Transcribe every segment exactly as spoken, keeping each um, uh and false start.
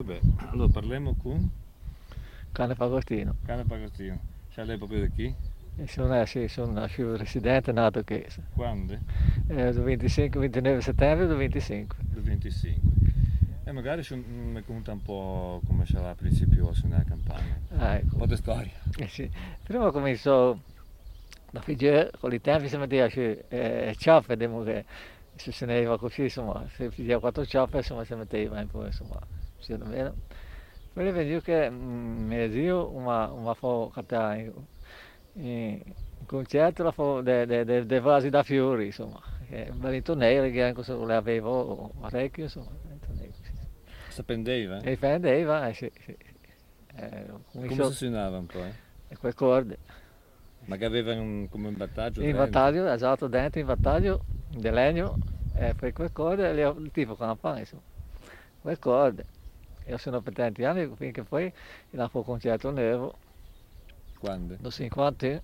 Vabbè, allora parliamo con Cane Pagostino. Cane Pagostino. Cioè lei è proprio da chi? E sono, eh, sì, sono nasciuto residente, nato che Quando? eh, il venticinque ventinove settembre del venticinque. Del venticinque. E magari ci- mi conta un po' come sarà a principio nella campagna. Ah, Un po' ecco. di storia. Eh, sì. Prima cominciò da figlio, con i tempi si metteva su eh, ciappe, diciamo che se se ne va così, insomma, se faceva quattro ciappe, insomma, si metteva un po', insomma, più o meno. Poi è venuto che mm, mio zio mi ha fatto cantare in, in concerto la fa- de, de, de, de vasi da fiori, insomma, che è venuto nero, che anche se le avevo parecchio, insomma, è venuto nero, sì. Si pendeva, E eh? prendeva, eh, sì, sì, sì. Eh, E come si cominciò suonava un po', eh? e quelle corde. Ma che aveva un, come un battaggio In dentro. vantaggio, esatto, dentro in vantaggio di legno, e poi quelle corde, le ho, tipo campana, insomma, quelle corde. Io sono per tanti anni finché poi la fu concerto nuovo, Quando? nel cinquanta,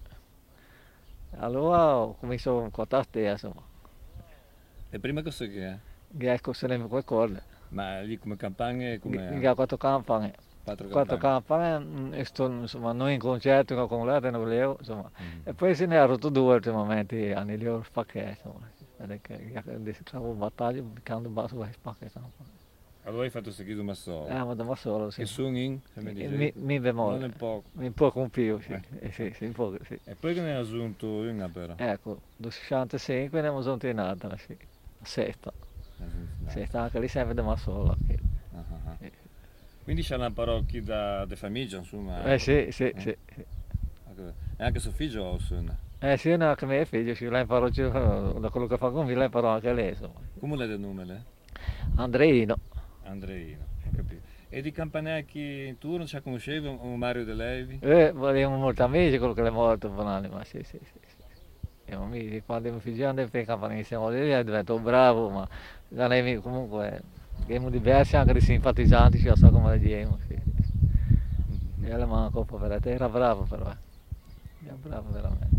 allora ho cominciato a contare, insomma, E prima cosa che è? che ecco se ne quelle corde, Ma lì come campagne, che come ha quattro campane. quattro Quattro campagne. campane, mm, e sto, insomma, non in concerto ma con l'altro, non volevo, insomma. Mhm. E poi se ne ha rotto due ultimamente, anni lì ho spaccato, insomma. Vede che adesso stavo in battaglia, quando basso vai spaccato. Allora hai fatto questo chiuso ma solo. Eh, ma da solo, E sì. suoni in, se mi E dicevi? Mi, mi Non bemolle, un po'. un po' con più, sì. Eh. Eh, sì, sì, un po', sì. E poi che ne ha aggiunto una però. Ecco, dal sessantacinque ne abbiamo tornato, sì. La sesta. Ne ha aggiunto un'altra. Sesta anche lì sempre da solo. Sì. Ah, ah, ah. Sì. Quindi c'è una parrocchia da de famiglia, insomma. Eh sì, sì, Eh? sì, sì. E anche suo figlio suona. Eh sì, no, anche mio figlio, sì, lei imparò, da quello che fa con me, lei imparò anche lei, insomma. Come le del nome lei? Andreino. Andreino, ho capito. E di Campanecchi in turno ci conoscevi un un Mario De Levi? Eh, volevamo molti amici, quello che è morto per l'anima, sì, sì, sì, sì. Siamo amici, quando mio figlio andava per campanile siamo lì, è diventato bravo, ma da lei comunque abbiamo diversi anche di simpatizzanti, ci so come le diciamo, sì, sì, sì. Mhm. E la manco per te, era bravo però, eh. Era bravo veramente.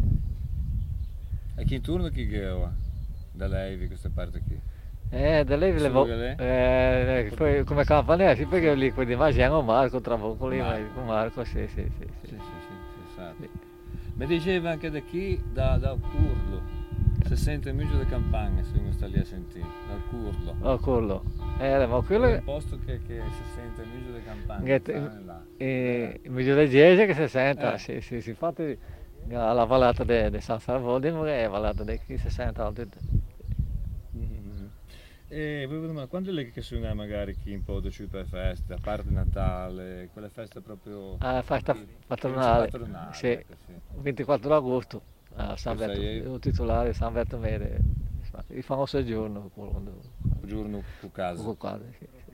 E chi in turno chi che è? Da Levi, questa parte qui. Eh, da lei Solo levo, che lei? eh, poi come campanile, sì, perché lì quelli ma siamo Marco, tra poco lì, ma Marco. con Marco, sì, sì, sì, Sì, sì, sì, sì, sì, sa. sì. Mi diceva anche da chi? Da, da Curlo. Se sente mica le campagne, se uno sta lì a sentire. Dal Curlo. Oh, quello. Eh, ma Quello è quello un posto che, che si sente mica le campagne, che stanno là. eh, in mezzo alle chiese che si senta, Eh. sì, sì, sì, infatti alla vallata di San Salvador è la vallata di chi si sente altri. Mhm. E volevo domandare, quando è lei che suona magari chi un po' di per feste, a parte Natale, quelle feste proprio Ah, festa che, che non si patronale, patronali, sì, ecco sì. ventiquattro agosto, a San Che Berto, sei il titolare San Bertomede, il famoso giorno, quello, un giorno a casa. quello qua, sì, sì.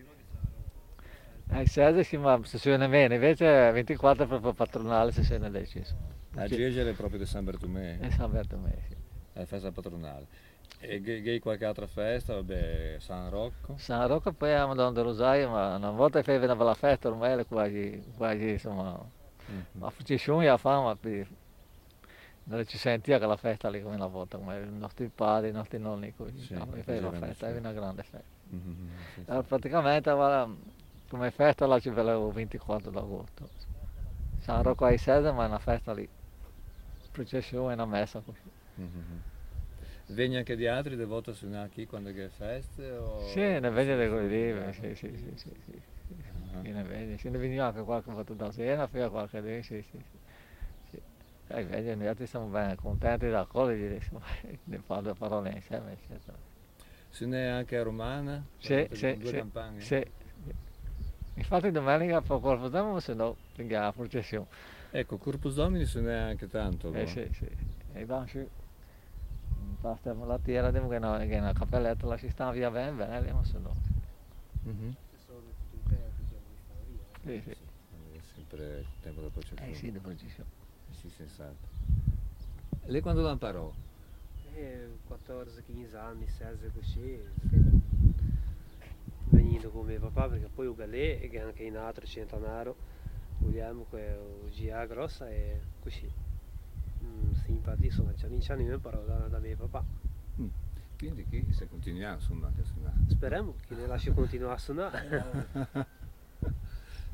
Eh, sei sì, ma si suona bene, invece ventiquattro è proprio patronale, si suona deciso. A Gegere è proprio di San Bertomè, È San Bertomede, sì. è la festa patronale. E che che qualche altra festa, vabbè, San Rocco. San Rocco poi a Madonna del Rosario, ma una volta che faceva la festa ormai è quasi, quasi insomma, Mhm. ma facciamo la fama, per- non ci sentiva che la festa lì come una volta, come i nostri padri, i nostri nonni, così, Sì, no, e faceva la facevano festa, era sì. una grande festa. Mhm, sì, Allora, sì. praticamente guarda, come festa la ci volevo ventiquattro d'agosto. San Mhm, Rocco ai Sese, ma è una festa lì, processione e una messa così. mhm. Vegni anche di altri de volte suonare qui quando che feste Sì, o ne vede solo di solo quelli di lì, altri? sì, sì, sì, sì, sì, sì. Ah. Sì, ne vede, se ne veniva anche qualche volta da Siena, fino a qualche lì, sì, sì, sì. Sì. E vedi, noi altri siamo ben contenti da accogliere, insomma, ne parlo le parole insieme, eccetera. Suoni anche a Romana, quando Sì, fate sì, con due sì, campagne? sì. Infatti domenica fa qualcosa, ma se no, venga la processione. Ecco, Corpus Domini suoni anche tanto Eh allora. sì, sì. E va su, basta la tierra, che è una, che è una cappelletta, la si sta via bene, bene, ma se no. Mhm. Sì, Eh sì. sì, è sempre il tempo della Eh processione. sì, la processione. Sì, senz'altro. Lei quando la imparò? Eh, quattordici quindici anni, sedici così, venendo con mio papà perché poi ho galè e che anche in altro centenario vogliamo che ho G A grossa e così. Mm, simpatico, insomma, c'è un anni mi imparò da, da mio papà. Mm. Quindi qui se continuiamo insomma anche a suonare. Speriamo che ne lasci continuare a suonare.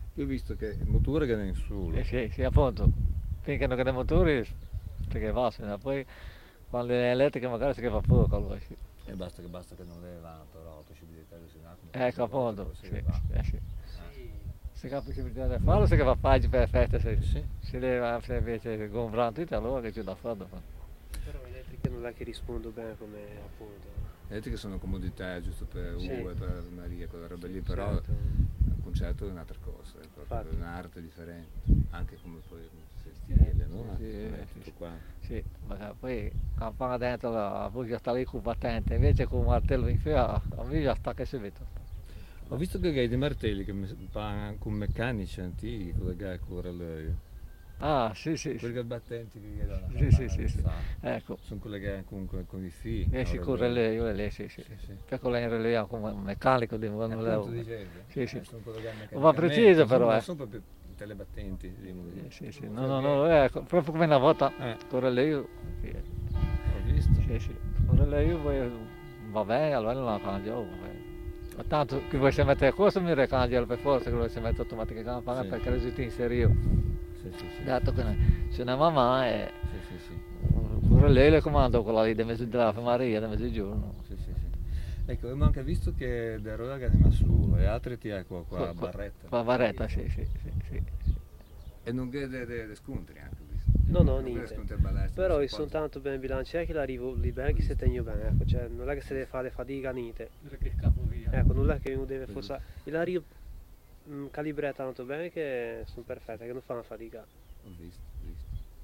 Io ho visto che il motore che è in su. Eh sì, sì, appunto, finché non hai motori, perché va, se no, poi quando è elettrica magari si fa poco, allora sì. E basta che basta che non leva però la possibilità di usare. Ecco, appunto, sì, Sì, eh sì. Sì. Se ha la possibilità di farlo, se fa pagine perfette, se Sì. si leva, se invece gonfrano tutto, allora che c'è da fare. Però elettriche non è che rispondo bene come appunto. Le elettriche sono comodità giusto per Sì. Uwe, per Maria, quelle robe lì, però Certo. il concerto è un'altra cosa, è proprio Infatti. un'arte differente, anche come poi il stile, no? Sì, Eh, sì, tutto sì. qua. Sì, ma poi campana dentro la voce sta lì con battente, invece con un martello in fila, a me già sta che si vede. Ho visto che hai dei martelli che me- pa- con meccanici antichi, con le gai con relay. Ah, sì, sì, Quelli sì, che battenti che gli danno la sì, sì, campana, sì, sì. sa. Ecco, Sono collegati comunque con i fili. eh sì, no, con il relay, io le lei, sì, sì. Sì, sì. Per con lei in relay come un meccanico, di non Appunto levo. dicevi, Sì, sì. eh, sono collegati Va meccanicamente, preciso non però, sono, eh. non sono proprio telebattenti. diciamo così. Sì, sì, sì. No, no, no, ecco, proprio come una volta Eh, con il relay, io- sì, ho visto. sì, sì, con il relay io poi va bene, allora non la cambio, va bene. Ma tanto che vuoi se mettere questo mi recambia per forza che vuoi se mettere automatica campana Sì. perché risulta in serio. Sì, sì, sì. Dato che se ne mamma e Sì, sì, sì. con lei le comando quella lì di mezzo della Maria, di mezzogiorno. Sì, sì, sì. Ecco, abbiamo anche visto che del Rodaga è una solo e altri ti hai qua, qua a Barretta. Qua a Barretta, sì, sì, sì, sì. E non vede dei scontri anche, ho visto. No, no, Non vede niente. scontri a Ballesta, Però non io si sono posa. tanto ben bilanciato che arrivo lì bene che si tengo bene, ecco, cioè non è che si deve fare fatica niente. Perché scappo via. Ecco, non è che uno deve forzare. E l'arrivo mm, calibrata tanto bene che sono perfette, che non fanno fatica. Ho visto, ho visto.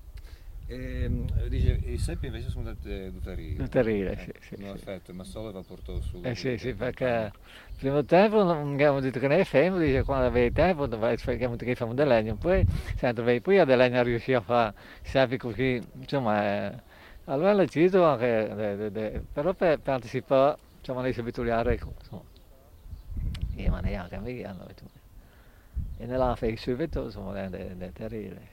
E, dice, i seppi invece sono tutte tuterie. Tuterie, sì, sì, No, sì. effetto, ma solo va portato su. Eh sì, sì, perché il primo tempo non abbiamo detto che ne è fermo, dice quando avevi tempo dovrai fare che fare del legno, poi sento, vedi, poi a del legno riuscì a fare sempre così, insomma, eh, allora l'ho deciso anche, de- de- de- però per, per anticipare, insomma, lei si abituare, insomma, e ma neanche mi hanno detto, e nella fai subito, insomma, è terribile.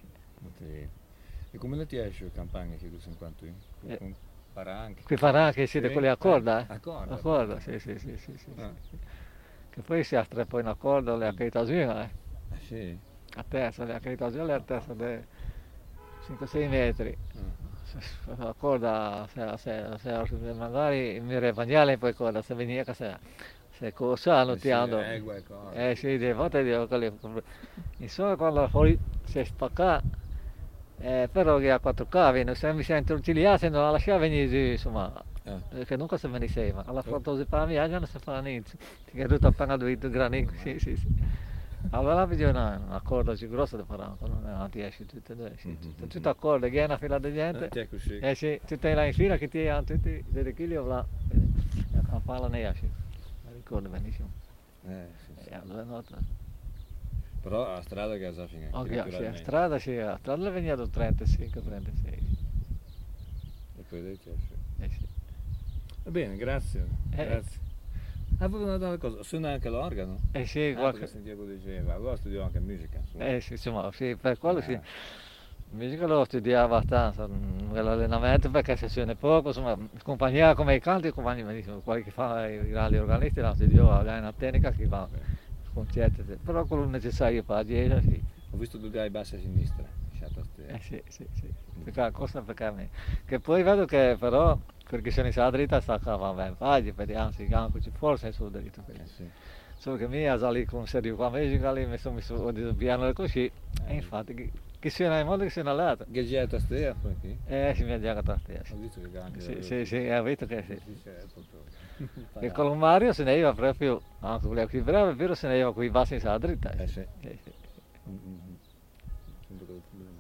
E come le ti esce le campagne che tu sei quanto io? Eh. Con paranchi? Qui farà anche siete quelli a corda, eh? A corda. A corda, sì, sì, sì, sì, sì, Ah. sì. Che poi si astra poi una corda, le ha carità eh? Ah, sì? A terza, le ha carità le a terza di cinque sei metri. Ah. La corda, se, se, se, magari mi repagnale poi corda, se veniva che se, se cosa Eh non sì, ti hanno. egua e corda. Eh sì, delle volte dico che le, insomma quando poi si spacca, eh, però che a quattro cavi, se mi sento utilizzare, non la lasciava venire giù, insomma. Eh. Che nunca si venisseva, alla frontosa per la mia non si fa niente, ti è tutto appena due granito, sì, sì, sì. Allora vedevo una, una corda più grossa di paranco, non ti esce tutte e due, sì, tutte, tutte a corda, che è una fila di gente, Eh, ti è così. eh sì, tutte là in fila che ti hanno tutti dei chili o là, la campana ne esce, mi ricordo benissimo, Eh, sì, sì. e allora notte. Però a strada che già finita. Ok, sì, a strada sì, a strada veniva da trentacinque trentasei, E poi lei ti esce. eh sì. Va bene, grazie. Eh. Grazie. Ah, poi un'altra cosa, suona anche l'organo? Eh sì, Ah, qualche... perché sentivo che diceva, allora studiò anche musica. insomma. Eh sì, insomma, sì, per quello sì. Eh. Musica l'ho studiato abbastanza, mm, l'allenamento perché si suona poco, insomma, compagnia come i canti, compagni benissimo, quelli che fanno i grandi organisti, la studio a una tecnica che fa concerti, però quello necessario per la chiesa, sì. Ho visto due gai bassi a sinistra, lasciato a te. Eh sì, sì, sì, perché la cosa perché a me. Che poi vedo che però, perché sono in sala dritta, sta qua, va bene, fagli, vediamo, si anche forse è sul dritto. Eh sì. Solo che mi ha lì con un serio qua musica lì, mi sono messo di piano così, e infatti che, che suona in modo che suona l'altro. Che getta stea poi qui? Eh, si mi ha girato a te. Ho visto che anche Sì, sì, sì, ho visto che sì. Sì, sì, è proprio- E con il Mario se ne iva proprio, anche quello qui bravo, è vero, se ne iva con i bassi in sala dritta. Eh sì. Sì, sì. Mm, mm, mm. Sempre quello problema.